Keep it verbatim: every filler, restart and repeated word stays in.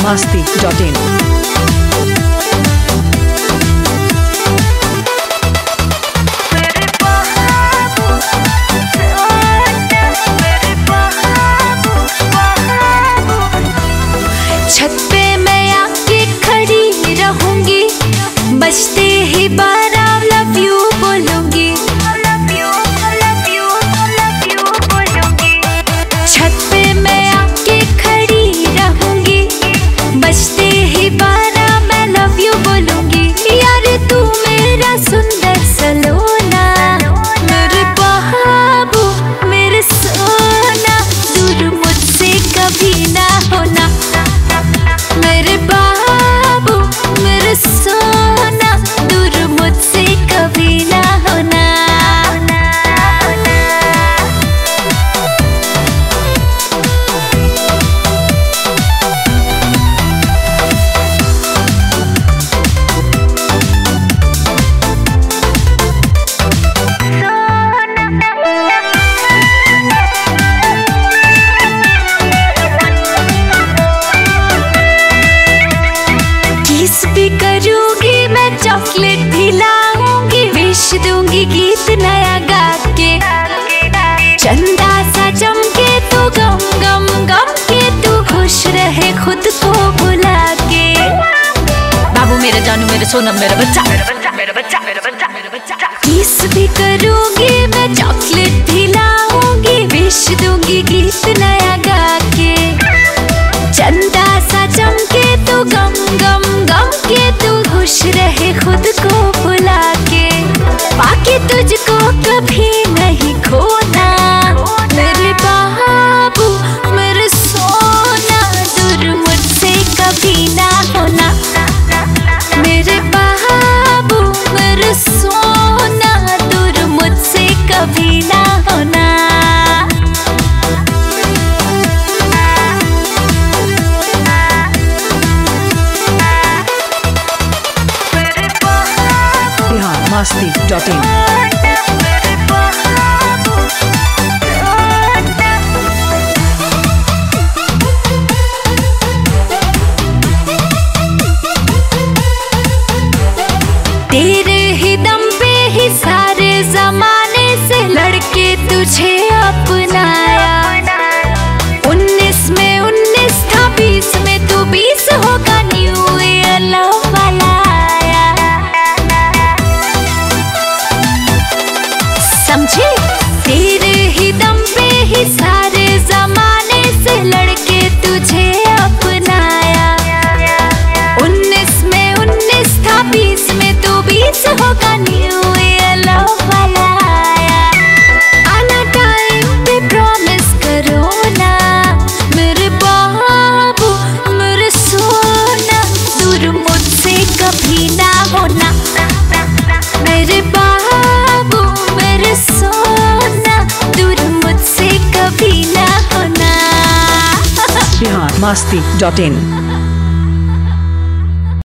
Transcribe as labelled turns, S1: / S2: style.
S1: masti dot in.
S2: छत पे मैं आके खड़ी रहूंगी, बजते ही बारह लव यू बोलूंगी। छत पे मैं आके खड़ी रहूंगी, बजते ही बारह मैं लव यू बोलूंगी। यार तू मेरा सुंदर सलोना, मेरे बाबू मेरे सोना, दूर मुझसे कभी ना होना। मेरे बाबू मेरे सोना, दूर मुझसे कभी ना होना। किस भी करूंगी मैं, चॉकलेट भी लाऊंगी, विश दूंगी गीत नया गा के। चंदा सा चमके तो गम गम गम के, तू खुश रहे खुद को भुला के।
S1: बाबू मेरे जानू मेरे सोनम मेरा बच्चा मेरा बच्चा मेरा बच्चा मेरा बच्चा मेरा बच्चा।
S2: किस भी करूंगी मैं, चॉकलेट भी लाऊंगी, विश दूंगी गीत नया गा के। चंदा सा चमके तो गम गम गम के, तू खुश रहे खुद को भुला के। बाकी तुझको कभी नहीं खोना, मेरे बाबू मेरे सोना, दूर मुझसे कभी ना होना। मेरे बाबू मेरे सोना, दूर मुझसे कभी ना होना।
S1: masti dot in.
S2: तेरे ही दम पे ही सारे जमाने से लड़के तुझे अपनाया। उन्नीस में उन्नीस था, बीस में तू बीस होगा, न्यू ईयर लव वाला आया। समझे? तेरे ही दम पे ही सारे जमाने से लड़के तुझे अपनाया। उन्नीस में उन्नीस था, बीस में तू बीस होगा, न्यू ईयर लव वाला आया। आना टाइम पे प्रॉमिस करो ना, मेरे बाबू मेरे सोना, दूर मुझसे कभी ना होना। मेरे बाबू मेरे सोना, दूर मुझसे कभी ना होना।
S1: masti dot in.